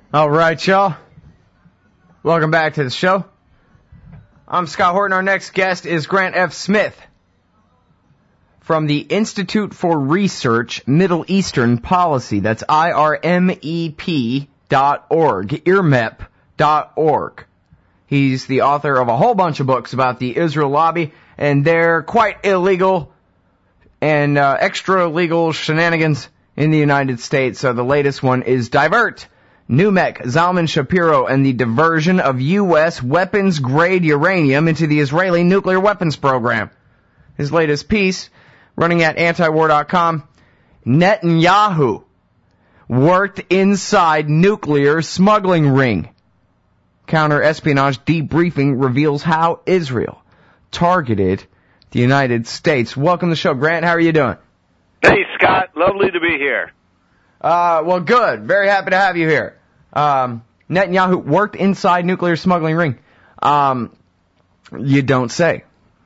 All right, y'all. Welcome back to the show. I'm Scott Horton. Our next guest is Grant F. Smith from the Institute for Research Middle Eastern Policy. That's IRMEP.org, IRMEP.org. He's the author of a whole bunch of books about the Israel lobby and their quite illegal and extra-legal shenanigans in the United States. So the latest one is Divert, NUMEC, Zalman Shapiro, and the diversion of U.S. weapons-grade uranium into the Israeli nuclear weapons program. His latest piece, running at antiwar.com, Netanyahu worked inside nuclear smuggling ring. Counter-espionage debriefing reveals how Israel targeted the United States. Welcome to the show, Grant. How are you doing? Hey, Scott. Lovely to be here. Well, good. Very happy to have you here. Netanyahu worked inside nuclear smuggling ring. You don't say.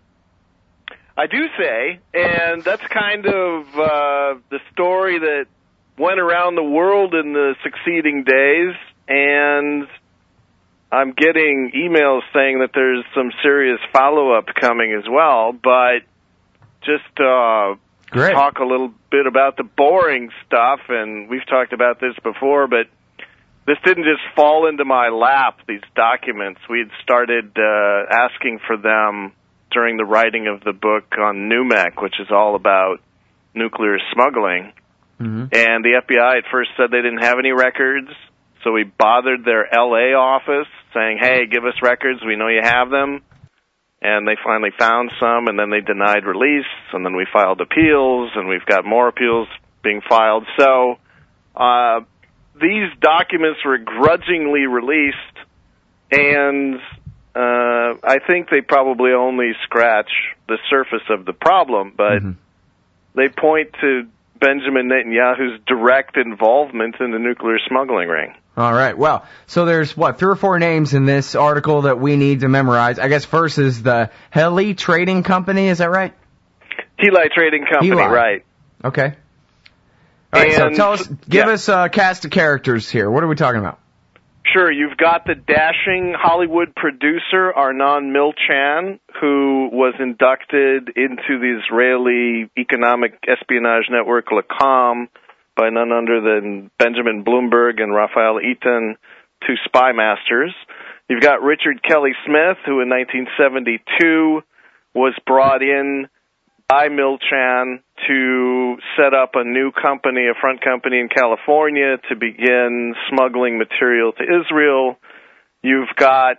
I do say, and that's kind of the story that went around the world in the succeeding days, and I'm getting emails saying that there's some serious follow-up coming as well, but just Great. Talk a little bit about the boring stuff, and we've talked about this before, but this didn't just fall into my lap, these documents. We had started asking for them during the writing of the book on NUMEC, which is all about nuclear smuggling. Mm-hmm. And the FBI at first said they didn't have any records, so we bothered their L.A. office saying, hey, give us records, we know you have them. And they finally found some, and then they denied release, and then we filed appeals, and we've got more appeals being filed. So these documents were grudgingly released, and I think they probably only scratch the surface of the problem, but they point to Benjamin Netanyahu's direct involvement in the nuclear smuggling ring. All right. Well, so there's, 3 or 4 names in this article that we need to memorize. I guess first is the Heli Trading Company. Is that right? Heli Trading Company, Heli. right. Okay. All right, so tell us, give us a cast of characters here. What are we talking about? Sure. You've got the dashing Hollywood producer, Arnon Milchan, who was inducted into the Israeli economic espionage network, Lacom, by none other than Benjamin Bloomberg and Raphael Eitan, 2 spy masters. You've got Richard Kelly Smith, who in 1972 was brought in by Milchan to set up a new company, a front company in California to begin smuggling material to Israel. You've got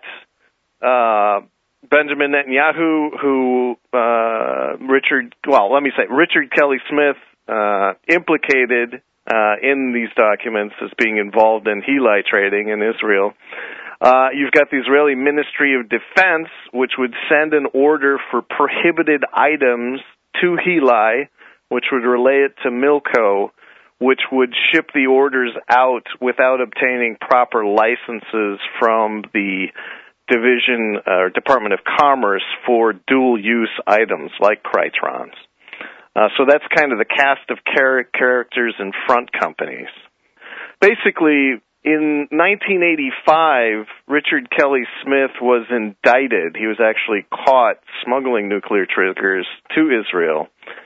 Benjamin Netanyahu, who Richard Kelly Smith implicated in these documents as being involved in Heli trading in Israel. You've got the Israeli Ministry of Defense, which would send an order for prohibited items to Heli, which would relay it to Milco, which would ship the orders out without obtaining proper licenses from the Division or Department of Commerce for dual-use items like Krytrons. So that's kind of the cast of characters in front companies. Basically, in 1985, Richard Kelly Smith was indicted. He was actually caught smuggling nuclear triggers to Israel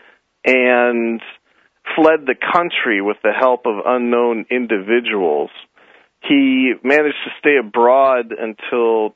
and fled the country with the help of unknown individuals. He managed to stay abroad until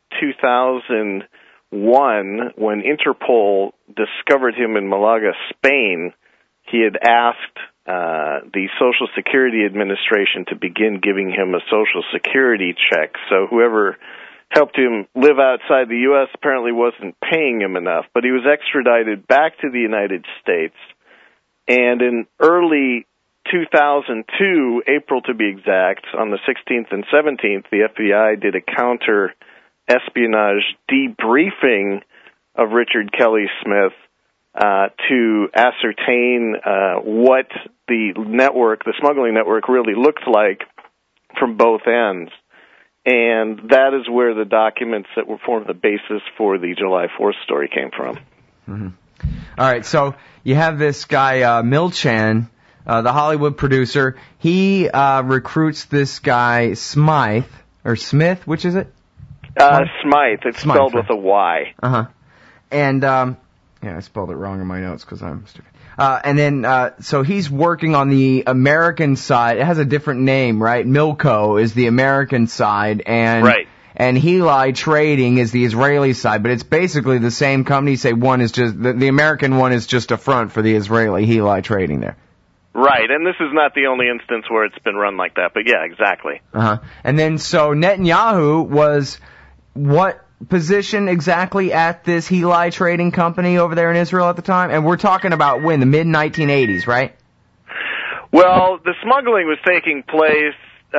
2001 when Interpol discovered him in Malaga, Spain. He had asked the Social Security Administration to begin giving him a Social Security check. So whoever helped him live outside the U.S. apparently wasn't paying him enough. But he was extradited back to the United States. And in early 2002, April to be exact, on the 16th and 17th, the FBI did a counter-espionage debriefing of Richard Kelly Smith to ascertain what the network, the smuggling network, really looked like from both ends. And that is where the documents that were formed the basis for the July 4th story came from. Mm-hmm. All right, so you have this guy, Milchan, the Hollywood producer, he recruits this guy Smythe, or Smith, which is it? Smythe. It's Smythe, spelled right. with a Y. Uh-huh. And, yeah, I spelled it wrong in my notes because I'm stupid. And then, so he's working on the American side. It has a different name, right? Milco is the American side, and Right. And Heli Trading is the Israeli side, but it's basically the same company. Say one is just the American one is just a front for the Israeli Heli Trading there. Right, and this is not the only instance where it's been run like that, but yeah, exactly. Uh-huh. And then, so Netanyahu was what position exactly at this Heli Trading company over there in Israel at the time? And we're talking about when, the mid-1980s, right? Well, the smuggling was taking place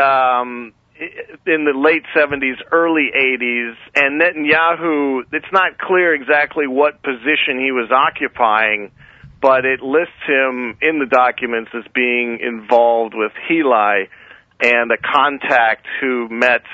in the late 70s, early 80s, and Netanyahu, it's not clear exactly what position he was occupying, but it lists him in the documents as being involved with Heli and a contact who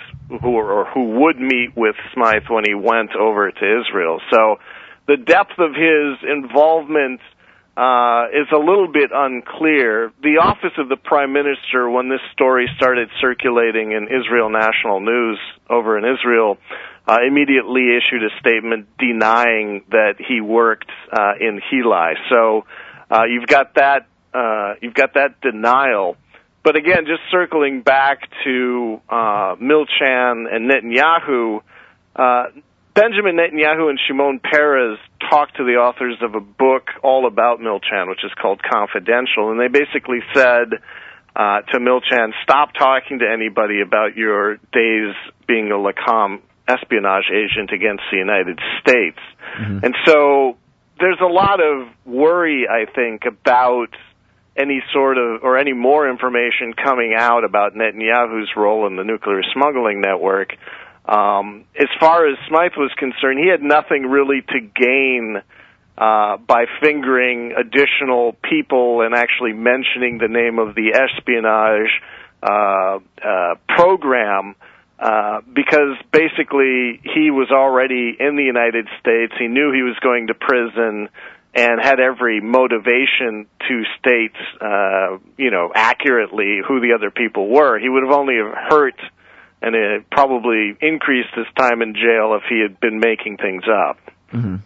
would meet with Smythe when he went over to Israel. So the depth of his involvement is a little bit unclear. The office of the Prime Minister, when this story started circulating in Israel National News over in Israel, immediately issued a statement denying that he worked in Heli. So you've got that denial. But again, just circling back to Milchan and Netanyahu, Benjamin Netanyahu and Shimon Peres talked to the authors of a book all about Milchan, which is called Confidential, and they basically said to Milchan, stop talking to anybody about your days being a Lacom espionage agent against the United States. Mm-hmm. And so there's a lot of worry, I think, about any sort of, or any more information coming out about Netanyahu's role in the nuclear smuggling network. As far as Smythe was concerned, he had nothing really to gain by fingering additional people and actually mentioning the name of the espionage program, because basically he was already in the United States. He knew he was going to prison and had every motivation to state, accurately who the other people were. He would have only hurt and it probably increased his time in jail if he had been making things up. Mm-hmm.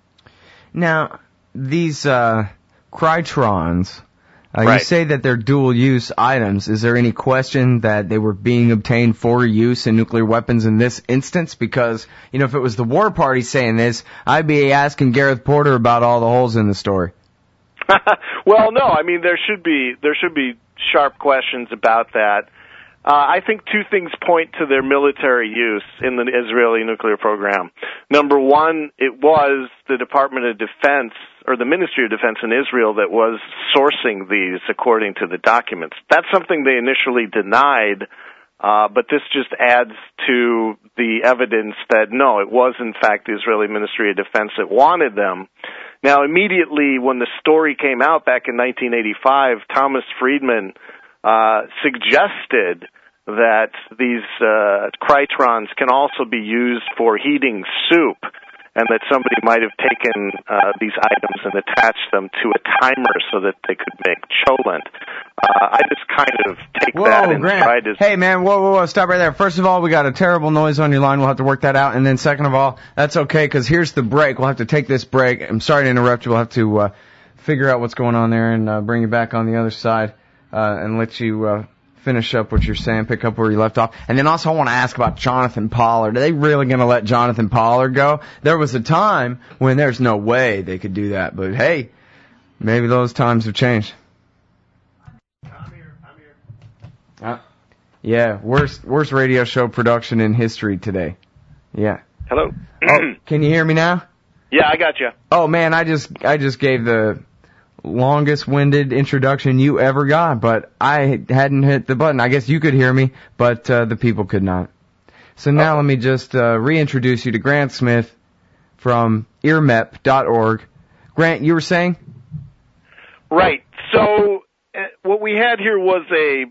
Now, these Krytrons, right. You say that they're dual-use items. Is there any question that they were being obtained for use in nuclear weapons in this instance? Because, if it was the war party saying this, I'd be asking Gareth Porter about all the holes in the story. Well, no, I mean, there should be sharp questions about that. I think two things point to their military use in the Israeli nuclear program. Number one, it was the Department of Defense, or the Ministry of Defense in Israel, that was sourcing these according to the documents. That's something they initially denied, but this just adds to the evidence that, no, it was in fact the Israeli Ministry of Defense that wanted them. Now, immediately when the story came out back in 1985, Thomas Friedman suggested that these Krytrons can also be used for heating soup, and that somebody might have taken these items and attached them to a timer so that they could make cholent. I just kind of take that and try to... Hey, man, whoa, stop right there. First of all, we got a terrible noise on your line. We'll have to work that out. And then second of all, that's okay, because here's the break. We'll have to take this break. I'm sorry to interrupt you. We'll have to figure out what's going on there and bring you back on the other side. And let you finish up what you're saying, pick up where you left off. And then also I want to ask about Jonathan Pollard. Are they really going to let Jonathan Pollard go? There was a time when there's no way they could do that, but hey, maybe those times have changed. I'm here. Yeah, worst radio show production in history today. Yeah. Hello? Oh, can you hear me now? Yeah, I got you. Oh man, I just gave the longest-winded introduction you ever got, but I hadn't hit the button. I guess you could hear me, but the people could not. So now let me just reintroduce you to Grant Smith from earmep.org. Grant, you were saying? Right. So what we had here was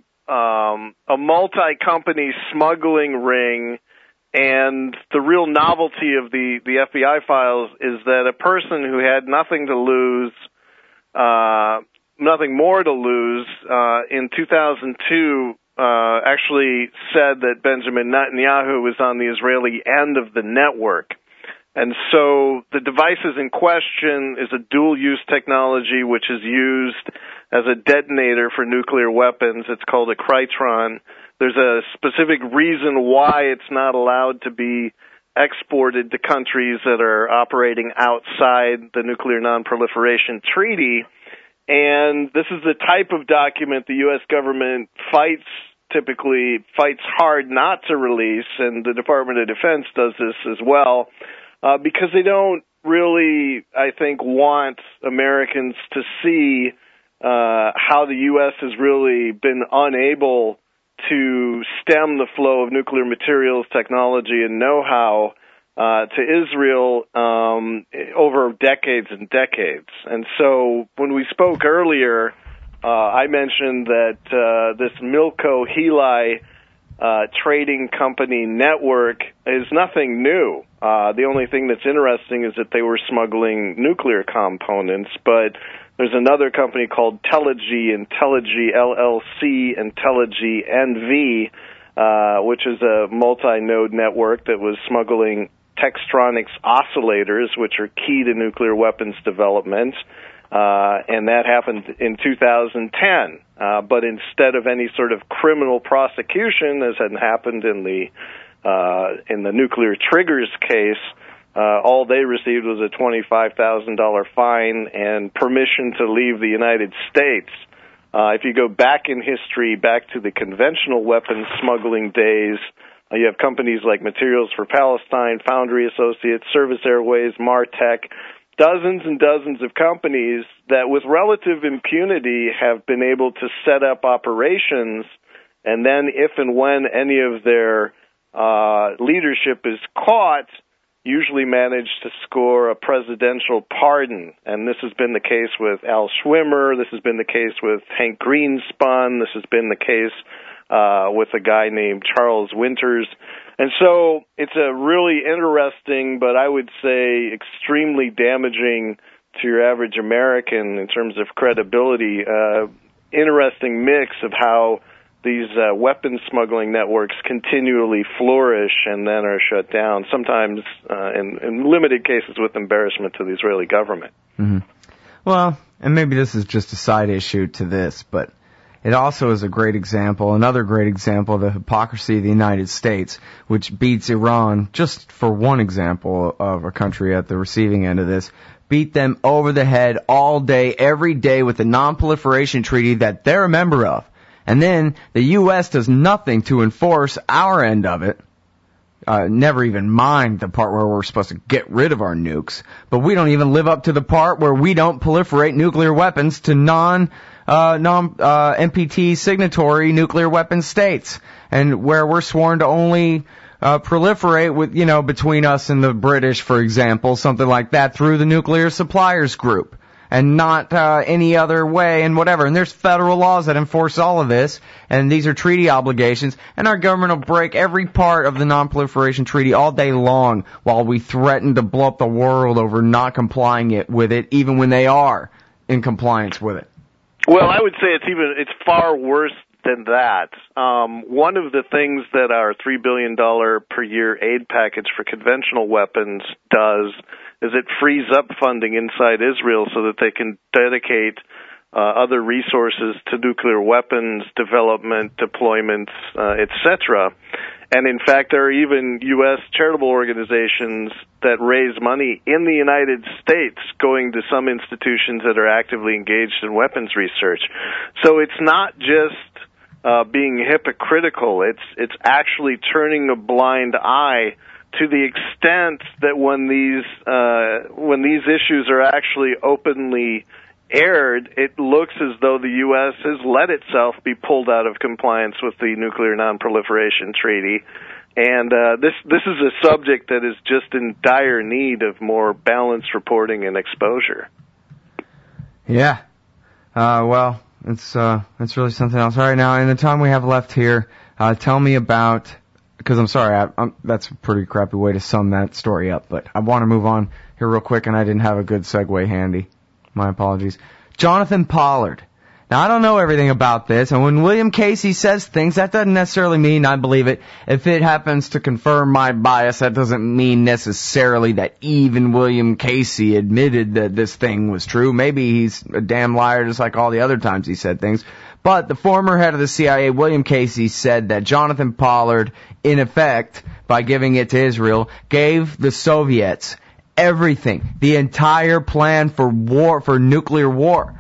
a multi-company smuggling ring, and the real novelty of the FBI files is that a person who had nothing to lose nothing more to lose, in 2002, actually said that Benjamin Netanyahu was on the Israeli end of the network. And so the devices in question is a dual-use technology which is used as a detonator for nuclear weapons. It's called a Krytron. There's a specific reason why it's not allowed to be exported to countries that are operating outside the Nuclear Non-Proliferation Treaty. And this is the type of document the U.S. government typically fights hard not to release, and the Department of Defense does this as well, because they don't really, I think, want Americans to see how the U.S. has really been unable to stem the flow of nuclear materials, technology, and know-how to Israel over decades and decades. And so when we spoke earlier, I mentioned that this Milco Heli trading company network is nothing new. The only thing that's interesting is that they were smuggling nuclear components, but there's another company called Telergy, LLC, and Telergy NV, which is a multi-node network that was smuggling Textronics oscillators, which are key to nuclear weapons development, and that happened in 2010. But instead of any sort of criminal prosecution, as had happened in the nuclear triggers case, all they received was a $25,000 fine and permission to leave the United States. If you go back in history, back to the conventional weapons smuggling days, you have companies like Materials for Palestine, Foundry Associates, Service Airways, Martech, dozens and dozens of companies that with relative impunity have been able to set up operations, and then if and when any of their leadership is caught, usually manage to score a presidential pardon. And this has been the case with Al Schwimmer, this has been the case with Hank Greenspun, this has been the case with a guy named Charles Winters. And so it's a really interesting, but I would say extremely damaging to your average American in terms of credibility, interesting mix of how these weapons smuggling networks continually flourish and then are shut down, sometimes in limited cases with embarrassment to the Israeli government. Mm-hmm. Well, and maybe this is just a side issue to this, but it also is a great example, another great example of the hypocrisy of the United States, which beats Iran, just for one example of a country at the receiving end of this, beat them over the head all day, every day with the non-proliferation treaty that they're a member of. And then the U.S. does nothing to enforce our end of it. Never even mind the part where we're supposed to get rid of our nukes. But we don't even live up to the part where we don't proliferate nuclear weapons to NPT signatory nuclear weapon states. And where we're sworn to only proliferate with, between us and the British, for example, something like that, through the Nuclear Suppliers Group. And not any other way and whatever. And there's federal laws that enforce all of this, and these are treaty obligations, and our government will break every part of the non-proliferation treaty all day long while we threaten to blow up the world over not complying with it, even when they are in compliance with it. Well, I would say it's far worse than that. One of the things that our $3 billion per year aid package for conventional weapons does is it frees up funding inside Israel so that they can dedicate other resources to nuclear weapons development, deployments, etc. And in fact, there are even U.S. charitable organizations that raise money in the United States going to some institutions that are actively engaged in weapons research. So it's not just being hypocritical. It's actually turning a blind eye to the extent that when these issues are actually openly aired, it looks as though the U.S. has let itself be pulled out of compliance with the Nuclear Non-Proliferation Treaty. And this is a subject that is just in dire need of more balanced reporting and exposure. Yeah. Well, it's really something else. All right, now, in the time we have left here, tell me about... Because I'm sorry, that's a pretty crappy way to sum that story up, but I want to move on here real quick, and I didn't have a good segue handy. My apologies. Jonathan Pollard Now, I don't know everything about this, and when William Casey says things, that doesn't necessarily mean I believe it. If it happens to confirm my bias, that doesn't mean necessarily that even William Casey admitted that this thing was true. Maybe he's a damn liar just like all the other times he said things. But the former head of the CIA, William Casey, said that Jonathan Pollard, in effect, by giving it to Israel, gave the Soviets everything, the entire plan for war, for nuclear war.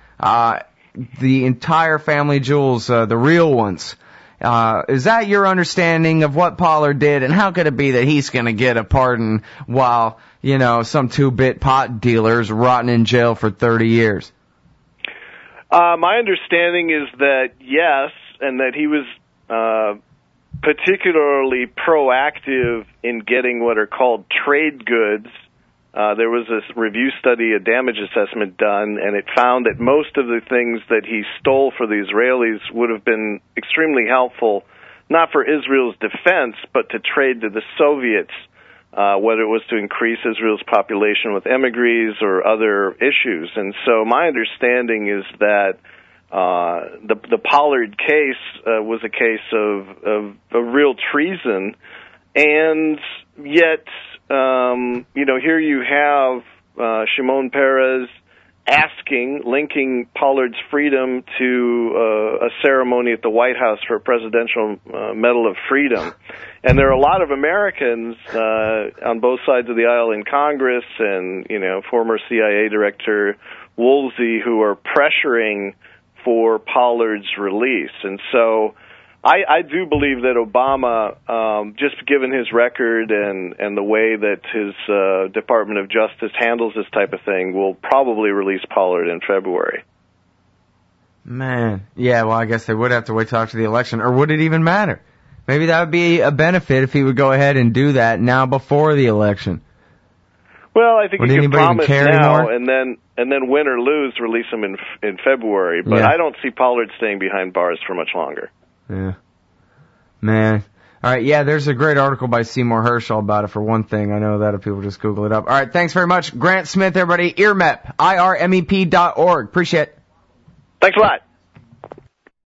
The entire family jewels, the real ones. Is that your understanding of what Pollard did, and how could it be that he's going to get a pardon while, some 2-bit pot dealers rotting in jail for 30 years? My understanding is that yes, and that he was particularly proactive in getting what are called trade goods. There was this review study, a damage assessment done, and it found that most of the things that he stole for the Israelis would have been extremely helpful, not for Israel's defense, but to trade to the Soviets, whether it was to increase Israel's population with emigres or other issues. And so my understanding is that the Pollard case was a case of real treason, and yet here you have Shimon Peres linking Pollard's freedom to a ceremony at the White House for a Presidential Medal of Freedom. And there are a lot of Americans on both sides of the aisle in Congress and, former CIA Director Woolsey who are pressuring for Pollard's release. And so I do believe that Obama, just given his record and the way that his Department of Justice handles this type of thing, will probably release Pollard in February. Man, yeah, well, I guess they would have to wait till after the election, or would it even matter? Maybe that would be a benefit if he would go ahead and do that now before the election. Well, I think he can promise now, anymore? and then win or lose, release him in February. But yeah. I don't see Pollard staying behind bars for much longer. Yeah. Man. All right, yeah, there's a great article by Seymour Herschel about it, for one thing. I know that if people just Google it up. All right, thanks very much. Grant Smith, everybody. IRMEP, IRMEP.org. Appreciate it. Thanks a lot.